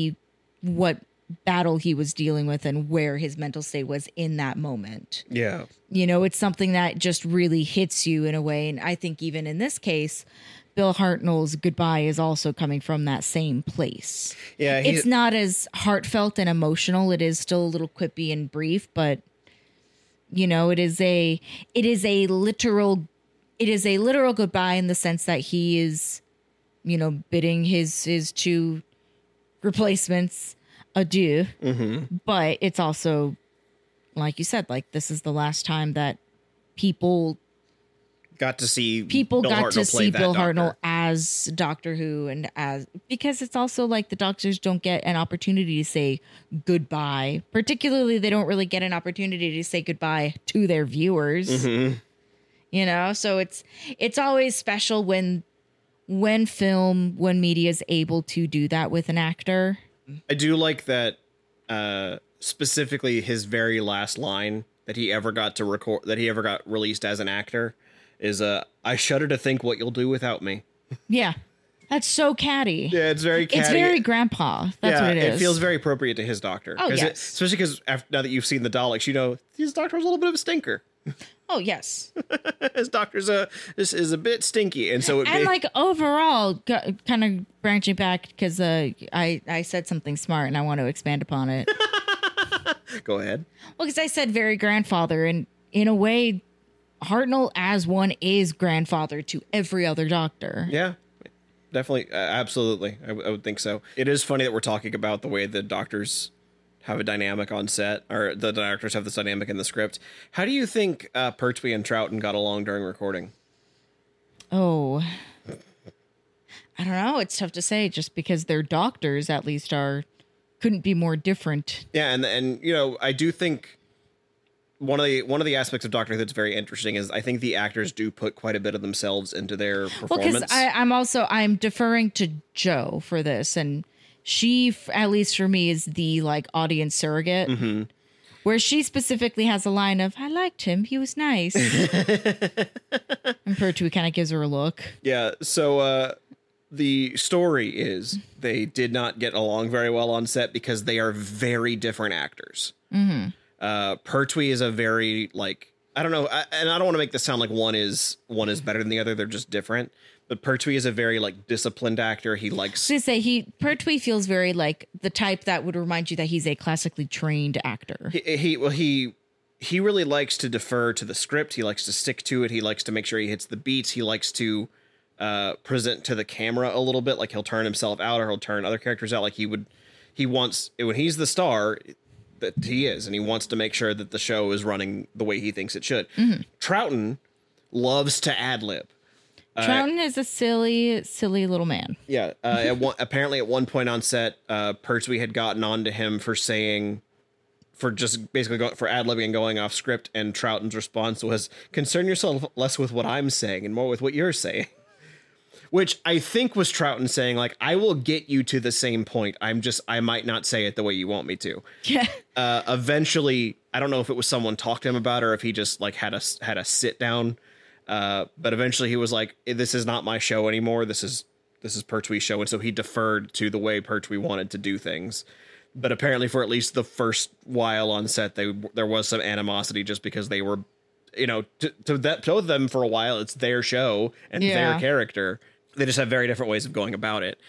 battle he was dealing with and where his mental state was in that moment. Yeah. You know, it's something that just really hits you in a way. And I think even in this case, Bill Hartnell's goodbye is also coming from that same place. Yeah, it's not as heartfelt and emotional. It is still a little quippy and brief, but you know, it is a literal goodbye in the sense that he is, you know, bidding his 2 replacements adieu. But it's also, like you said, like this is the last time that people got to see Bill Hartnell as Doctor Who, and because it's also like the doctors don't get an opportunity to say goodbye. Particularly, they don't really get an opportunity to say goodbye to their viewers. You know, so it's always special when media is able to do that with an actor. I do like that specifically his very last line that he ever got to record, that he ever got released as an actor, is I shudder to think what you'll do without me. Yeah. That's so catty. Yeah, it's very catty. It's very grandpa. That's what it is. It feels very appropriate to his doctor. Oh, yes. Especially because now that you've seen the Daleks, you know his doctor was a little bit of a stinker. Oh, yes. His doctor's is a bit stinky, and so like overall, kind of branching back because I said something smart and I want to expand upon it. Go ahead. Well, because I said very grandfather, and in a way, Hartnell as one is grandfather to every other doctor. Yeah. Definitely, absolutely. I would think so. It is funny that we're talking about the way the doctors have a dynamic on set, or the doctors have this dynamic in the script. How do you think Pertwee and Troughton got along during recording? Oh, I don't know. It's tough to say, just because their doctors at least couldn't be more different. Yeah, and you know, I do think one of the aspects of Doctor Who that's very interesting is I think the actors do put quite a bit of themselves into their performance. Well, because I'm deferring to Jo for this, and she, at least for me, is the like audience surrogate, where she specifically has a line of "I liked him, he was nice," and Pertwee kind of gives her a look. Yeah, so the story is they did not get along very well on set because they are very different actors. Mm-hmm. Pertwee is a very I don't know, and I don't want to make this sound like one is better than the other. They're just different. But Pertwee is a very disciplined actor. He likes to say Pertwee feels very like the type that would remind you that he's a classically trained actor. He really likes to defer to the script. He likes to stick to it. He likes to make sure he hits the beats. He likes to present to the camera a little bit. Like he'll turn himself out or he'll turn other characters out. Like he wants when he's the star. That he is, and he wants to make sure that the show is running the way he thinks it should. Mm-hmm. Troughton loves to ad-lib. Troughton is a silly little man. Yeah. Apparently at one point on set, Pertwee had gotten on to him for just basically for ad-libbing and going off script, and Troughton's response was, "Concern yourself less with what I'm saying and more with what you're saying." Which I think was Troughton saying, I will get you to the same point. I might not say it the way you want me to. Yeah. Eventually, I don't know if it was someone talked to him about it or if he just had a sit down. But eventually he was like, "This is not my show anymore. This is Pertwee's show." And so he deferred to the way Pertwee wanted to do things. But apparently for at least the first while on set, there was some animosity just because they were, to them for a while, it's their show and their character. They just have very different ways of going about it.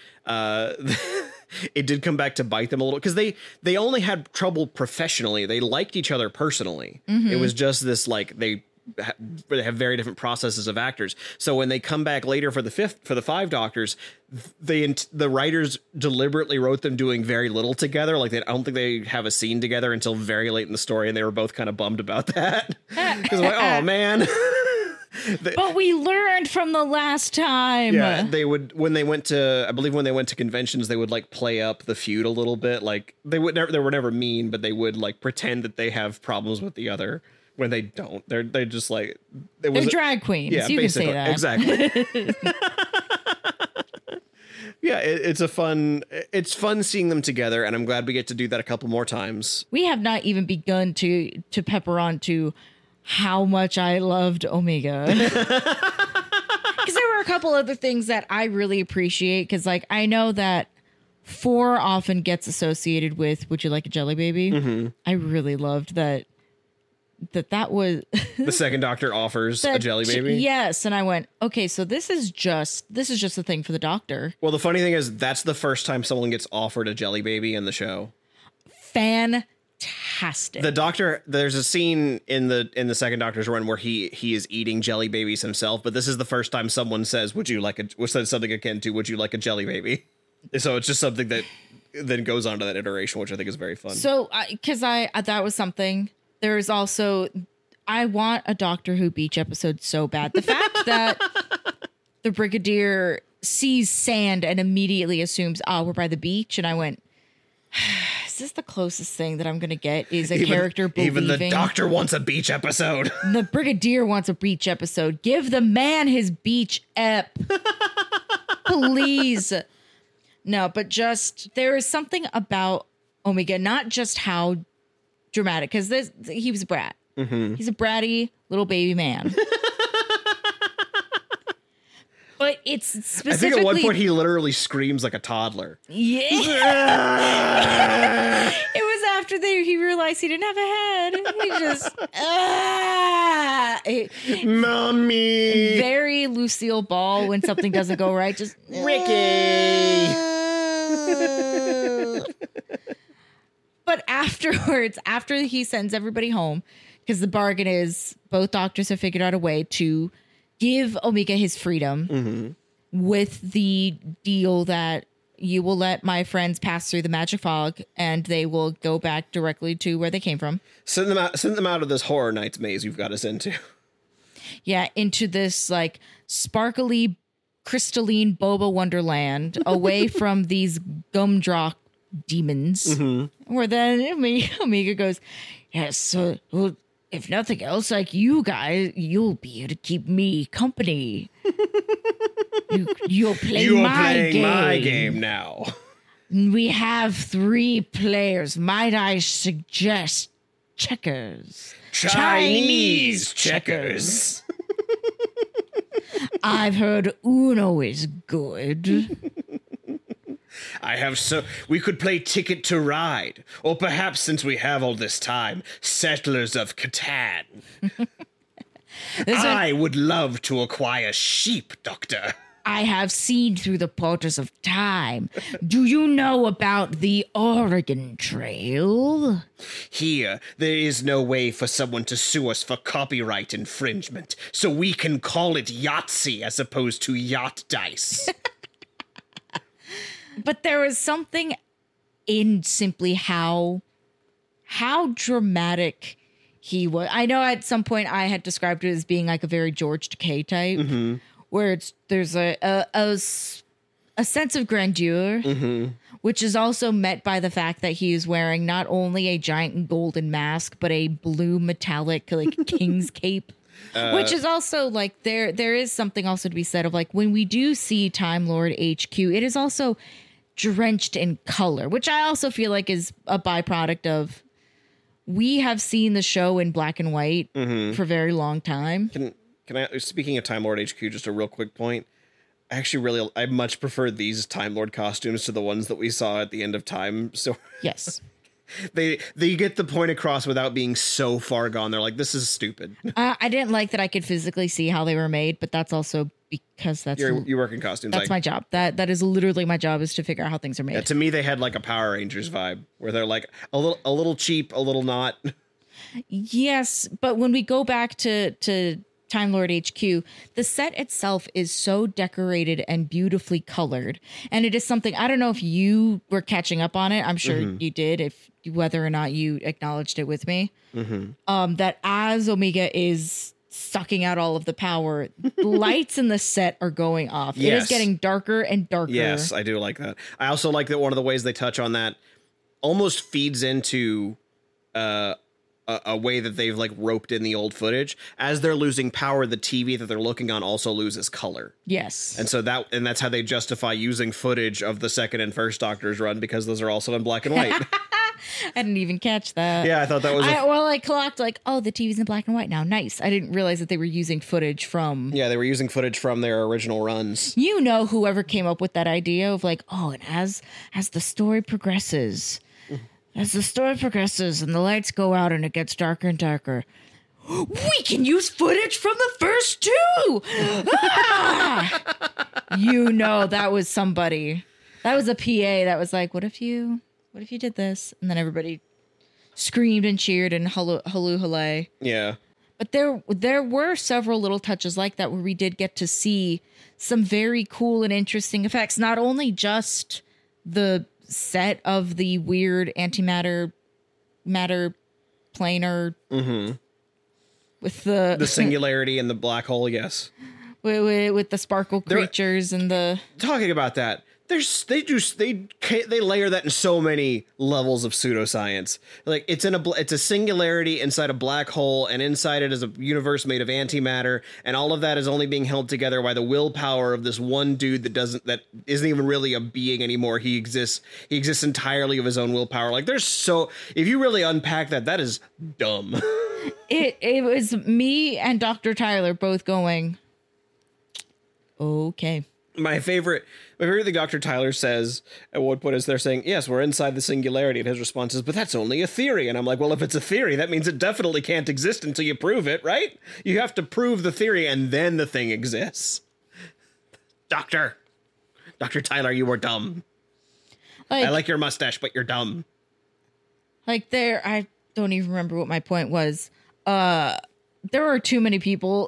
It did come back to bite them a little because they only had trouble professionally. They liked each other personally. Mm-hmm. It was just this they have very different processes of actors. So when they come back later for the five Doctors, the writers deliberately wrote them doing very little together. I don't think they have a scene together until very late in the story, and they were both kind of bummed about that because oh man. But we learned from the last time. Yeah, they would when they went to conventions, they would play up the feud a little bit. They were never mean, but they would pretend that they have problems with the other when they don't. They're just they're drag queens. Yeah, you basically. Can say that exactly. Yeah, it's fun seeing them together, and I'm glad we get to do that a couple more times. We have not even begun to pepper on to how much I loved Omega. Because there were a couple other things that I really appreciate. Because I know that 4 often gets associated with "Would you like a jelly baby?" Mm-hmm. I really loved that was the second Doctor offers a jelly baby. Yes, and I went, okay, so this is just a thing for the Doctor. Well, the funny thing is that's the first time someone gets offered a jelly baby in the show. Fantastic. The Doctor, there's a scene in the second Doctor's run where he is eating jelly babies himself, but this is the first time someone says, says something akin to "Would you like a jelly baby?" So it's just something that then goes on to that iteration, which I think is very fun. So, because that was something. There's also, I want a Doctor Who beach episode so bad. The fact that the Brigadier sees sand and immediately assumes, we're by the beach, and I went, is this the closest thing that I'm going to get is a character believing? Even the Doctor wants a beach episode. The Brigadier wants a beach episode. Give the man his beach ep. Please. No, but just, there is something about Omega, not just how dramatic, because he was a brat. Mm-hmm. He's a bratty little baby man. But it's specifically... I think at one point he literally screams like a toddler. Yeah. It was after he realized he didn't have a head. He just... Mommy! Very Lucille Ball when something doesn't go right. Just... Ricky! But afterwards, after he sends everybody home, because the bargain is both doctors have figured out a way to give Omega his freedom with the deal that you will let my friends pass through the magic fog and they will go back directly to where they came from. Send them out of this Horror Nights maze you've got us into. Yeah, into this like sparkly, crystalline Boba Wonderland away from these gumdrop demons. Where then Omega goes, yes, so well, if nothing else, like you guys, you'll be here to keep me company. You'll play my game now. We have 3 players. Might I suggest checkers? Chinese checkers. I've heard Uno is good. We could play Ticket to Ride, or perhaps, since we have all this time, Settlers of Catan. I would love to acquire sheep, Doctor. I have seen through the portals of time. Do you know about the Oregon Trail? Here, there is no way for someone to sue us for copyright infringement, so we can call it Yahtzee as opposed to Yacht Dice. But there was something in simply how dramatic he was. I know at some point I had described it as being like a very George Takei type, where there's a sense of grandeur, which is also met by the fact that he is wearing not only a giant golden mask, but a blue metallic like king's cape. Which is also like there is something also to be said of like when we do see Time Lord HQ, it is also drenched in color, which I also feel like is a byproduct of we have seen the show in black and white for a very long time. Can I, speaking of Time Lord HQ, just a real quick point. I much prefer these Time Lord costumes to the ones that we saw at the end of time. So yes. They get the point across without being so far gone. They're like, this is stupid. I didn't like that I could physically see how they were made, but that's also because you work in costumes. That's my job. That is literally my job, is to figure out how things are made. Yeah, to me, they had like a Power Rangers vibe where they're like a little cheap, a little not. Yes, but when we go back to Time Lord HQ, the set itself is so decorated and beautifully colored, and it is something I don't know if you were catching up on it. I'm sure you did, if whether or not you acknowledged it with me. That as Omega is sucking out all of the power, lights in the set are going off. Yes. It is getting darker and darker. Yes, I do like that. I also like that one of the ways they touch on that almost feeds into a way that they've like roped in the old footage. As they're losing power, the TV that they're looking on also loses color. Yes. And so that's how they justify using footage of the second and first Doctor's run, because those are also in black and white. I didn't even catch that. Yeah, I thought that was... I clocked like, oh, the TV's in black and white now. Nice. I didn't realize that they were using footage from... Yeah, they were using footage from their original runs. You know, whoever came up with that idea of like, oh, and as the story progresses... As the story progresses and the lights go out and it gets darker and darker, we can use footage from the first 2. You know, that was somebody. That was a PA that was like, what if you did this? And then everybody screamed and cheered and halloo. Yeah. But there were several little touches like that where we did get to see some very cool and interesting effects. Not only just the set of the weird antimatter matter planar with the singularity and the black hole. Yes, with the sparkle creatures and the talking about that. They layer that in so many levels of pseudoscience. Like it's a singularity inside a black hole, and inside it is a universe made of antimatter, and all of that is only being held together by the willpower of this one dude that isn't even really a being anymore. He exists entirely of his own willpower. Like if you really unpack that is dumb. It was me and Dr. Tyler both going, okay. My favorite thing Dr. Tyler says at one point is they're saying, yes, we're inside the singularity. And his response is, but that's only a theory. And I'm like, well, if it's a theory, that means it definitely can't exist until you prove it, right? You have to prove the theory and then the thing exists. Dr. Tyler, you were dumb. I like your mustache, but you're dumb. Like I don't even remember what my point was. There are too many people.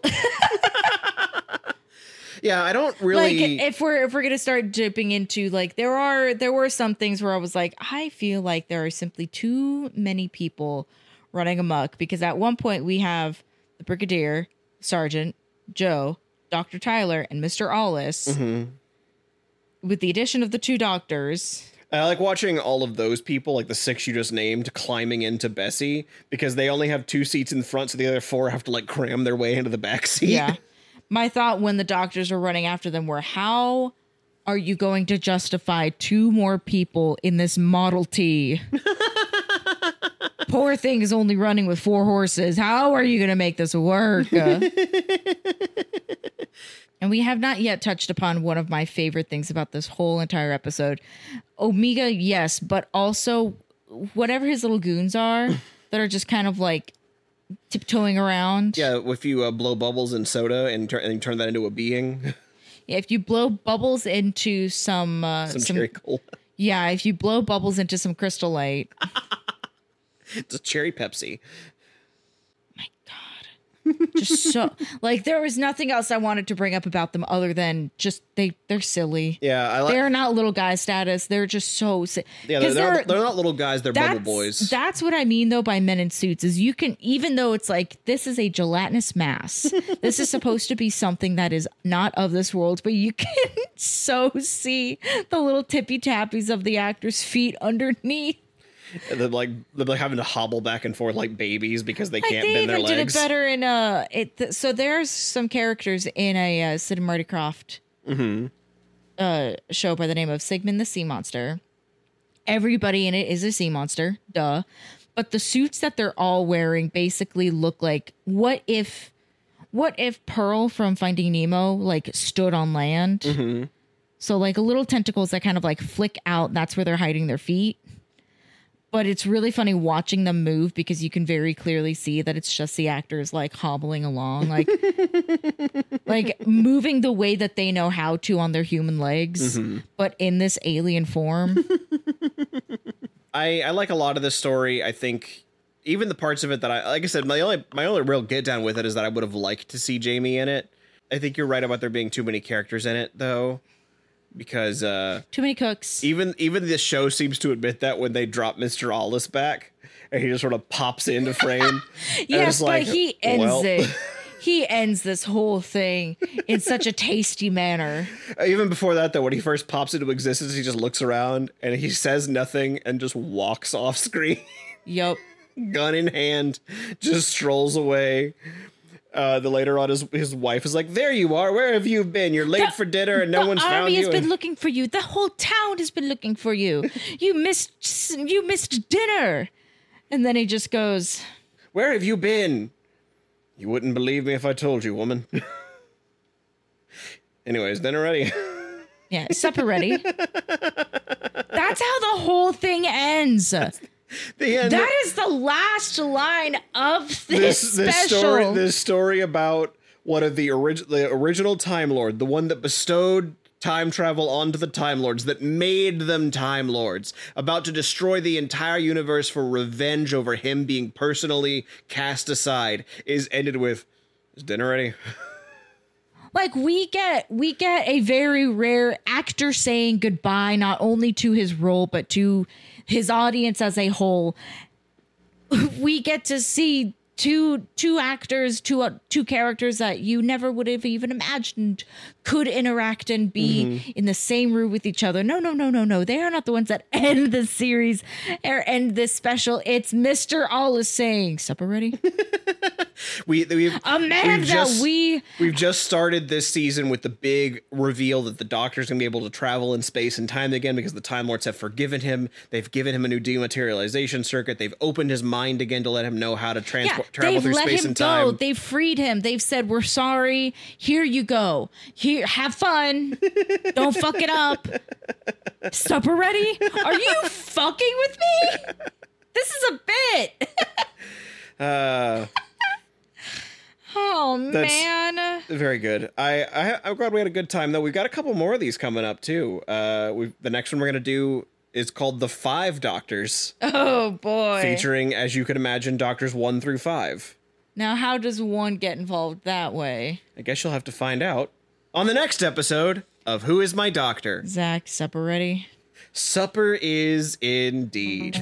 Yeah, I don't really. Like, if we're gonna start dipping into, like, there were some things where I was like, I feel like there are simply too many people running amok, because at one point we have the Brigadier, Sergeant, Joe, Dr. Tyler, and Mr. Allis, with the addition of the 2 doctors. I like watching all of those people, like the 6 you just named, climbing into Bessie, because they only have 2 seats in front, so the other 4 have to like cram their way into the back seat. Yeah. My thought when the doctors are running after them were, how are you going to justify 2 more people in this Model T? Poor thing is only running with 4 horses. How are you going to make this work? And we have not yet touched upon one of my favorite things about this whole entire episode. Omega, yes, but also whatever his little goons are that are just kind of like tiptoeing around. Yeah, if you blow bubbles in soda and turn that into a being. Yeah, if you blow bubbles into some cherry cola. Yeah, if you blow bubbles into some Crystal Light. It's a cherry Pepsi. My God. Just so, like, there was nothing else I wanted to bring up about them other than just they're silly. Yeah, they're not little guy status. They're just so silly. Yeah, they're not little guys. They're bubble boys. That's what I mean, though, by men in suits, is you can, even though it's like, this is a gelatinous mass. This is supposed to be something that is not of this world, but you can so see the little tippy tappies of the actors' feet underneath. And they're like having to hobble back and forth like babies because they can't bend their legs. They even did it better in so there's some characters in a Sid and Marty Krofft show by the name of Sigmund the Sea Monster. Everybody in it is a sea monster, duh. But the suits that they're all wearing basically look like, what if Pearl from Finding Nemo like stood on land? So like little tentacles that kind of like flick out. That's where they're hiding their feet. But it's really funny watching them move because you can very clearly see that it's just the actors like hobbling along, like like moving the way that they know how to on their human legs, but in this alien form. I like a lot of this story. I think even the parts of it that like I said, my only real get down with it is that I would have liked to see Jamie in it. I think you're right about there being too many characters in it, though. Because too many cooks. Even this show seems to admit that when they drop Mr. Allis back and he just sort of pops into frame. Yes, but he ends it. He ends this whole thing in such a tasty manner. Even before that, though, when he first pops into existence, he just looks around and he says nothing and just walks off screen. Yup. Gun in hand, just strolls away. Later on, his wife is like, "There you are. Where have you been? You're late for dinner, and no one's found you." The army has been looking for you. The whole town has been looking for you. You missed dinner. And then he just goes, "Where have you been? You wouldn't believe me if I told you, woman." Anyways, dinner ready. Yeah, supper ready. That's how the whole thing ends. The end. That is the last line of this special. This story about one of the original Time Lord, the one that bestowed time travel onto the Time Lords, that made them Time Lords, about to destroy the entire universe for revenge over him being personally cast aside, is ended with, "Is dinner ready?" Like, we get a very rare actor saying goodbye, not only to his role, but to his audience as a whole. We get to see two actors, two characters that you never would have even imagined could interact and be in the same room with each other. No. They are not the ones that end the series or end this special. It's Mr. Allis saying, "Supper ready?" We've We've just started this season with the big reveal that the Doctor's gonna be able to travel in space and time again because the Time Lords have forgiven him. They've given him a new dematerialization circuit. They've opened his mind again to let him know how to travel through space and time. Go. They've freed him. They've said, "We're sorry. Here you go. Here, have fun. Don't fuck it up. Supper ready? Are you fucking with me? This is a bit." Oh, man. Very good. I'm glad we had a good time, though. We've got a couple more of these coming up, too. The next one we're going to do is called The Five Doctors. Oh, boy. Featuring, as you could imagine, Doctors 1 through 5. Now, how does one get involved that way? I guess you'll have to find out on the next episode of Who Is My Doctor? Zach, supper ready? Supper is indeed.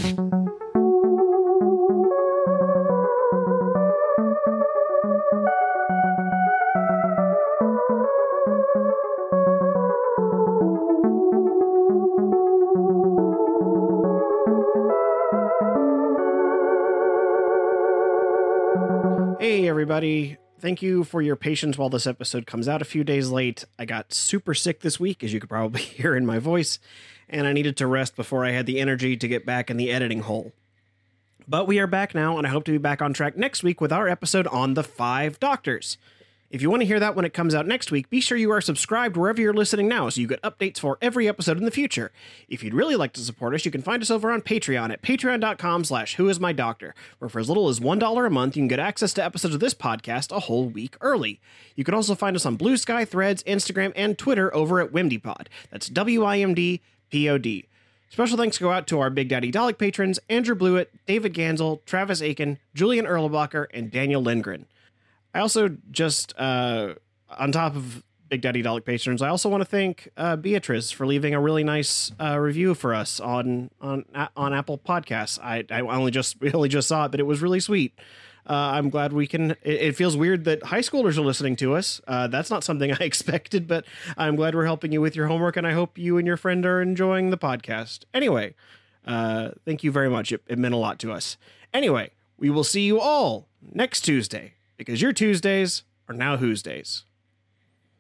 Hey, everybody. Thank you for your patience while this episode comes out a few days late. I got super sick this week, as you could probably hear in my voice, and I needed to rest before I had the energy to get back in the editing hole. But we are back now, and I hope to be back on track next week with our episode on the 5 Doctors. If you want to hear that when it comes out next week, be sure you are subscribed wherever you're listening now so you get updates for every episode in the future. If you'd really like to support us, you can find us over on Patreon at patreon.com/whoismydoctor, where for as little as $1 a month, you can get access to episodes of this podcast a whole week early. You can also find us on Blue Sky, Threads, Instagram, and Twitter over at WimDpod. That's WIMDPOD. Special thanks go out to our Big Daddy Dalek patrons, Andrew Blewett, David Gansel, Travis Aiken, Julian Erlbacher, and Daniel Lindgren. I also just, on top of Big Daddy Dalek patrons, I also want to thank Beatrice for leaving a really nice review for us on Apple Podcasts. I only just saw it, but it was really sweet. I'm glad we can. It feels weird that high schoolers are listening to us. That's not something I expected, but I'm glad we're helping you with your homework, and I hope you and your friend are enjoying the podcast. Anyway, thank you very much. It meant a lot to us. Anyway, we will see you all next Tuesday, because your Tuesdays are now Who's Days.